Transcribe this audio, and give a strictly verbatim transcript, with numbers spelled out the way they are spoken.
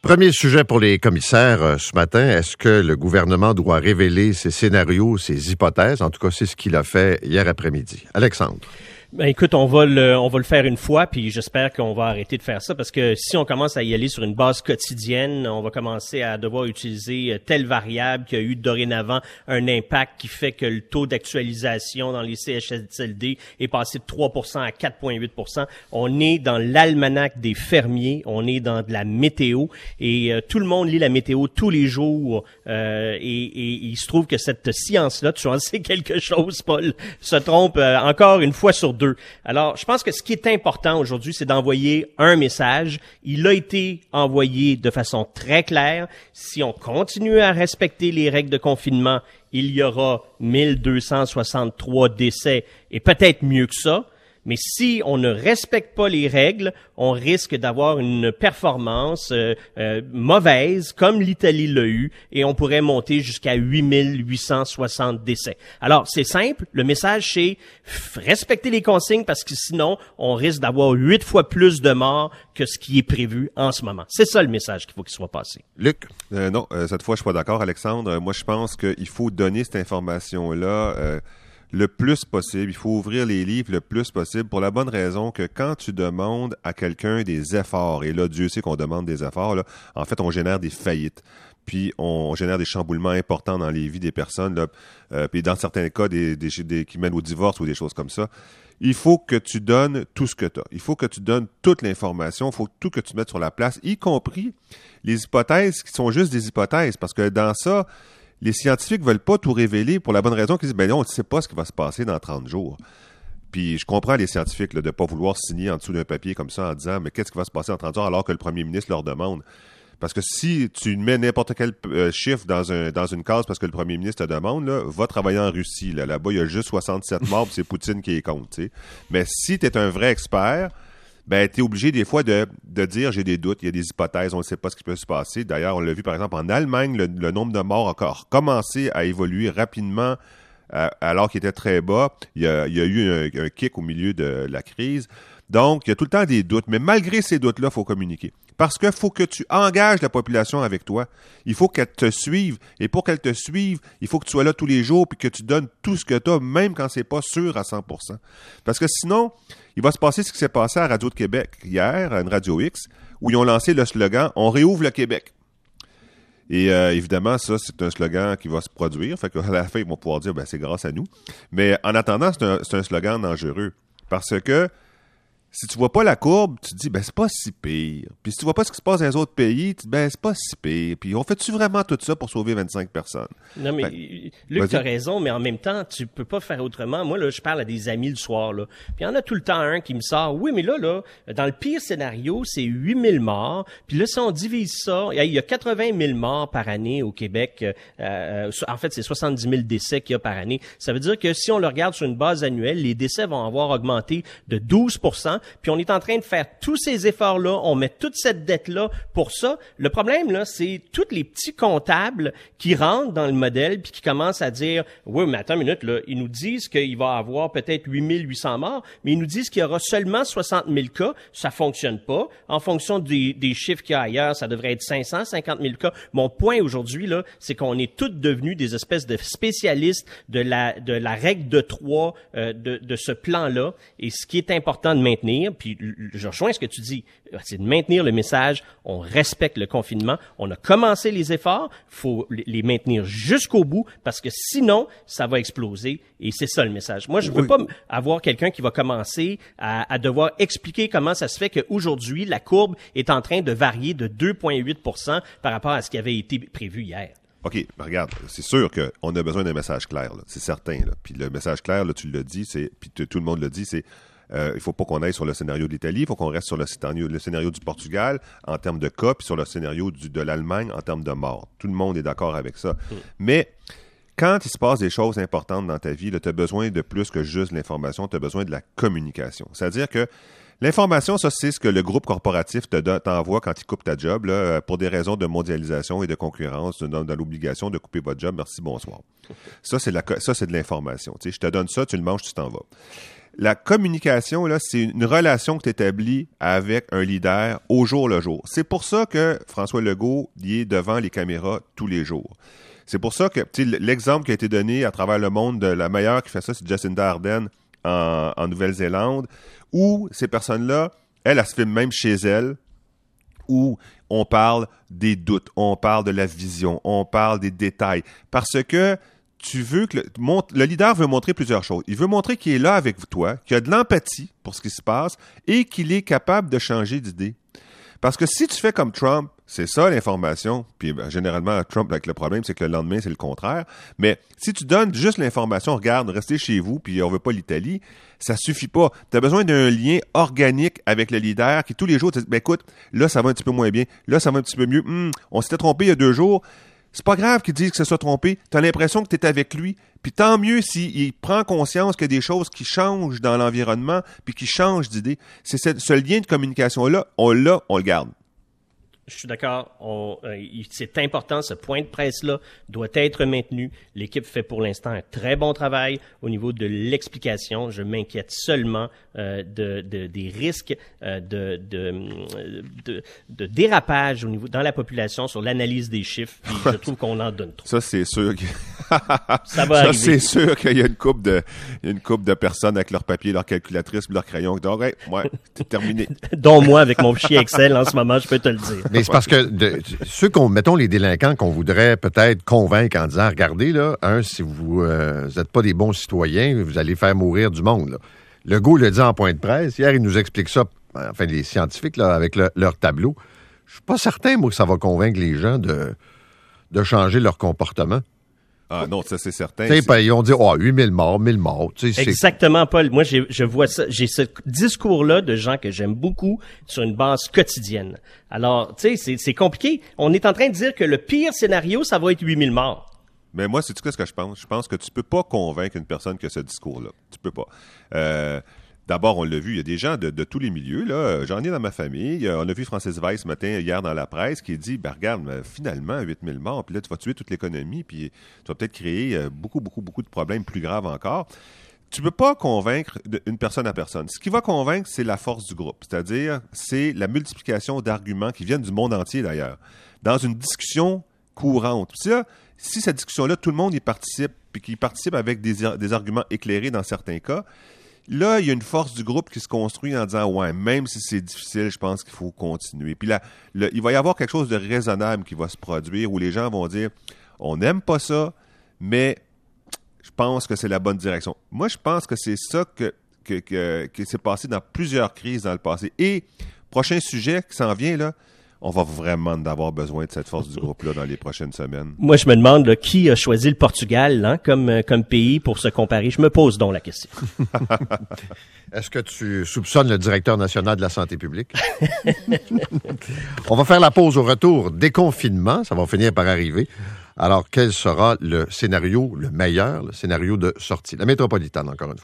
Premier sujet pour les commissaires euh, ce matin. Est-ce que le gouvernement doit révéler ses scénarios, ses hypothèses? En tout cas, c'est ce qu'il a fait hier après-midi. Alexandre. Ben écoute, on va le, on va le faire une fois, puis j'espère qu'on va arrêter de faire ça, parce que si on commence à y aller sur une base quotidienne, on va commencer à devoir utiliser telle variable qui a eu dorénavant un impact qui fait que le taux d'actualisation dans les C H S L D est passé de trois pour cent à quatre virgule huit pour cent. On est dans l'almanach des fermiers, on est dans de la météo, et euh, tout le monde lit la météo tous les jours, euh, et, et, et il se trouve que cette science-là, tu en sais quelque chose, Paul, se trompe euh, encore une fois sur deux. Alors, je pense que ce qui est important aujourd'hui, c'est d'envoyer un message. Il a été envoyé de façon très claire. Si on continue à respecter les règles de confinement, il y aura mille deux cent soixante-trois décès et peut-être mieux que ça. Mais si on ne respecte pas les règles, on risque d'avoir une performance euh, euh, mauvaise, comme l'Italie l'a eu, et on pourrait monter jusqu'à huit mille huit cent soixante décès. Alors, c'est simple, le message, c'est respecter les consignes, parce que sinon, on risque d'avoir huit fois plus de morts que ce qui est prévu en ce moment. C'est ça le message qu'il faut qu'il soit passé. Luc? Euh, non, euh, cette fois, je suis pas d'accord, Alexandre. Euh, moi, je pense qu'il faut donner cette information-là euh, le plus possible. Il faut ouvrir les livres le plus possible pour la bonne raison que quand tu demandes à quelqu'un des efforts, et là, Dieu sait qu'on demande des efforts, là, en fait, on génère des faillites. Puis on génère des chamboulements importants dans les vies des personnes, là, euh, puis dans certains cas, des, des, des, qui mènent au divorce ou des choses comme ça. Il faut que tu donnes tout ce que tu as. Il faut que tu donnes toute l'information. Il faut tout que tu mettes sur la place, y compris les hypothèses qui sont juste des hypothèses. Parce que dans ça, les scientifiques ne veulent pas tout révéler pour la bonne raison qu'ils disent « ben non, on ne sait pas ce qui va se passer dans trente jours ». Puis je comprends les scientifiques là, de ne pas vouloir signer en dessous d'un papier comme ça en disant « mais qu'est-ce qui va se passer dans trente jours » alors que le premier ministre leur demande. Parce que si tu mets n'importe quel euh, chiffre dans, un, dans une case parce que le premier ministre te demande, là, va travailler en Russie. Là. Là-bas, il y a juste soixante-sept morts, c'est Poutine qui les compte. T'sais. Mais si tu es un vrai expert, ben, tu es obligé des fois de, de dire j'ai des doutes, il y a des hypothèses, on ne sait pas ce qui peut se passer. D'ailleurs, on l'a vu par exemple en Allemagne, le, le nombre de morts a encore commencé à évoluer rapidement euh, alors qu'il était très bas. Il y a, il y a eu un, un kick au milieu de la crise. Donc, il y a tout le temps des doutes. Mais malgré ces doutes-là, il faut communiquer. Parce qu'il faut que tu engages la population avec toi. Il faut qu'elle te suive. Et pour qu'elle te suive, il faut que tu sois là tous les jours et que tu donnes tout ce que tu as, même quand c'est pas sûr à cent pour cent. Parce que sinon, il va se passer ce qui s'est passé à Radio de Québec hier, à une Radio X, où ils ont lancé le slogan « On réouvre le Québec ». Et euh, évidemment, ça, c'est un slogan qui va se produire. Fait qu'à la fin, ils vont pouvoir dire ben, « c'est grâce à nous ». Mais en attendant, c'est un, c'est un slogan dangereux. Parce que si tu vois pas la courbe, tu te dis, ben, c'est pas si pire. Puis si tu vois pas ce qui se passe dans les autres pays, tu te dis, ben, c'est pas si pire. Puis on fait-tu vraiment tout ça pour sauver vingt-cinq personnes? Non, mais Ben, Luc, tu as raison, mais en même temps, tu peux pas faire autrement. Moi, là, je parle à des amis le soir, là. Puis il y en a tout le temps un qui me sort, oui, mais là, là, dans le pire scénario, c'est huit mille morts. Puis là, si on divise ça, il y a quatre-vingt mille morts par année au Québec. Euh, en fait, c'est soixante-dix mille décès qu'il y a par année. Ça veut dire que si on le regarde sur une base annuelle, les décès vont avoir augmenté de douze pour cent. Puis on est en train de faire tous ces efforts-là, on met toute cette dette-là pour ça. Le problème, là, c'est tous les petits comptables qui rentrent dans le modèle puis qui commencent à dire « Oui, mais attends une minute, là, ils nous disent qu'il va y avoir peut-être huit mille huit cents morts, mais ils nous disent qu'il y aura seulement soixante mille cas. Ça fonctionne pas. En fonction des, des chiffres qu'il y a ailleurs, ça devrait être cinq cent cinquante mille cas. » Mon point aujourd'hui, là, c'est qu'on est tous devenus des espèces de spécialistes de la, de la règle de trois, euh, de, de ce plan-là. Et ce qui est important de maintenir, puis je rejoins ce que tu dis, c'est de maintenir le message, on respecte le confinement, on a commencé les efforts, il faut les maintenir jusqu'au bout parce que sinon, ça va exploser et c'est ça le message. Moi, je veux oui. pas avoir quelqu'un qui va commencer à, à devoir expliquer comment ça se fait qu'aujourd'hui, la courbe est en train de varier de deux virgule huit pour cent par rapport à ce qui avait été prévu hier. OK, regarde, c'est sûr qu'on a besoin d'un message clair, là, c'est certain. Là. Puis le message clair, là, tu l'as dit, c'est, puis t- tout le monde le dit, c'est Euh, il ne faut pas qu'on aille sur le scénario de l'Italie, il faut qu'on reste sur le scénario, le scénario du Portugal en termes de cas, puis sur le scénario du, de l'Allemagne en termes de morts. Tout le monde est d'accord avec ça. Mm. Mais quand il se passe des choses importantes dans ta vie, tu as besoin de plus que juste l'information, tu as besoin de la communication. C'est-à-dire que l'information, ça, c'est ce que le groupe corporatif te donne, t'envoie quand il coupe ta job, là, pour des raisons de mondialisation et de concurrence, dans, dans l'obligation de couper votre job. Merci, bonsoir. Ça, c'est, la, ça, c'est de l'information. Tu sais, je te donne ça, tu le manges, tu t'en vas. La communication, là, c'est une relation que tu établis avec un leader au jour le jour. C'est pour ça que François Legault y est devant les caméras tous les jours. C'est pour ça que l'exemple qui a été donné à travers le monde de la meilleure qui fait ça, c'est Jacinda Ardern en, en Nouvelle-Zélande, où ces personnes-là, elles, elles se filment même chez elles, où on parle des doutes, on parle de la vision, on parle des détails. Parce que tu veux que le, le leader veut montrer plusieurs choses. Il veut montrer qu'il est là avec toi, qu'il a de l'empathie pour ce qui se passe et qu'il est capable de changer d'idée. Parce que si tu fais comme Trump, c'est ça l'information, puis ben, généralement, Trump, avec le problème, c'est que le lendemain, c'est le contraire. Mais si tu donnes juste l'information, regarde, restez chez vous, puis on veut pas l'Italie, ça suffit pas. Tu as besoin d'un lien organique avec le leader qui, tous les jours, te dit, ben écoute, là, ça va un petit peu moins bien, là, ça va un petit peu mieux. Hum, on s'était trompé il y a deux jours. C'est pas grave qu'il dise que ça soit trompé. Tu as l'impression que tu es avec lui. Puis tant mieux s'il prend conscience qu'il y a des choses qui changent dans l'environnement puis qui changent d'idée. C'est ce, ce lien de communication-là, on l'a, on le garde. Je suis d'accord. On, euh, c'est important, ce point de presse-là doit être maintenu. L'équipe fait pour l'instant un très bon travail au niveau de l'explication. Je m'inquiète seulement euh, de, de, des risques euh, de, de, de, de dérapage au niveau dans la population sur l'analyse des chiffres. Puis je trouve qu'on en donne trop. Ça, c'est sûr. Que... Ça va Ça, arriver. c'est sûr qu'il y a une couple de, il y a une couple de personnes avec leur papier, leur calculatrice, leur crayon. Donc, ouais, ouais, c'est terminé. Dont moi avec mon fichier Excel en ce moment, je peux te le dire. Mais c'est parce que de, ceux qu'on, mettons les délinquants qu'on voudrait peut-être convaincre en disant, regardez, là, un, si vous n'êtes euh, pas des bons citoyens, vous allez faire mourir du monde. Là. Legault le dit en point de presse. Hier, il nous explique ça, enfin, les scientifiques, là, avec le, leur tableau. Je suis pas certain, moi, que ça va convaincre les gens de, de changer leur comportement. Ah non, ça c'est certain. Tu sais, ils ont dit, oh, huit mille morts, mille morts. Exactement, Paul. Moi, j'ai, je vois ça, j'ai ce discours-là de gens que j'aime beaucoup sur une base quotidienne. Alors, tu sais, c'est, c'est compliqué. On est en train de dire que le pire scénario, ça va être huit mille morts. Mais moi, c'est-tu ce que je pense? Je pense que tu peux pas convaincre une personne qui a ce discours-là. Tu peux pas. Euh, D'abord, on l'a vu, il y a des gens de, de tous les milieux. Là. J'en ai dans ma famille. On a vu Francis Weiss ce matin, hier, dans la presse, qui dit, ben, regarde, finalement, huit mille morts, puis là, tu vas tuer toute l'économie, puis tu vas peut-être créer beaucoup, beaucoup, beaucoup de problèmes plus graves encore. Tu peux pas convaincre une personne à personne. Ce qui va convaincre, c'est la force du groupe. C'est-à-dire, c'est la multiplication d'arguments qui viennent du monde entier, d'ailleurs, dans une discussion courante. Puis là, si cette discussion-là, tout le monde y participe, puis qu'il participe avec des, des arguments éclairés dans certains cas, là, il y a une force du groupe qui se construit en disant « Ouais, même si c'est difficile, je pense qu'il faut continuer. » Puis là, le, il va y avoir quelque chose de raisonnable qui va se produire où les gens vont dire « On n'aime pas ça, mais je pense que c'est la bonne direction. » Moi, je pense que c'est ça que, que, que, que s'est passé dans plusieurs crises dans le passé. Et, prochain sujet qui s'en vient, là, on va vraiment avoir besoin de cette force du groupe-là dans les prochaines semaines. Moi, je me demande là, qui a choisi le Portugal hein, comme, comme pays pour se comparer. Je me pose donc la question. Est-ce que tu soupçonnes le directeur national de la santé publique? On va faire la pause au retour. Déconfinement, ça va finir par arriver. Alors, quel sera le scénario, le meilleur, le scénario de sortie? La métropolitaine, encore une fois.